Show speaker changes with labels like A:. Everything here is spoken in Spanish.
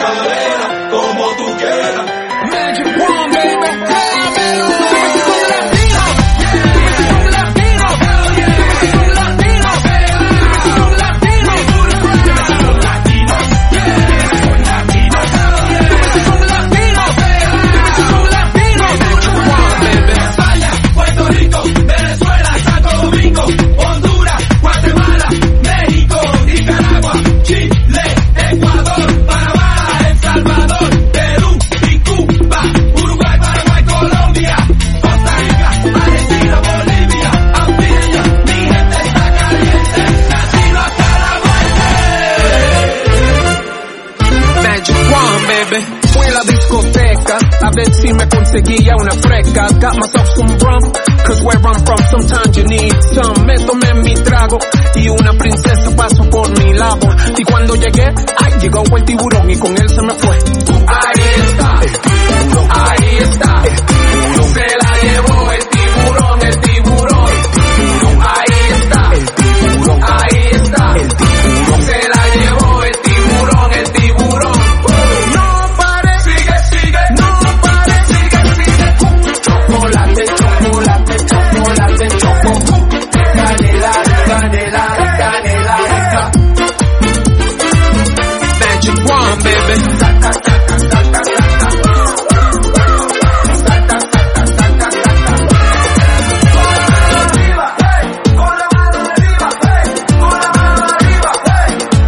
A: cadera, como tú quieras.
B: Magic Wand, baby.
A: Honduras, Guatemala, México, Nicaragua, Chile, Ecuador, Panamá, El Salvador, Perú y Cuba, Uruguay, Paraguay, Colombia, Costa Rica, Argentina, Bolivia, Antillas, mi gente está caliente, latino hasta la muerte.
B: Magic Wand, baby. Fui a la discoteca a ver si me conseguía una fresca. Got myself some rum, cause where I'm from sometimes you need some. Me tomé mi trago y una princesa pasó por mi lado. Y cuando llegué, ay, llegó el tiburón y con él se me fue.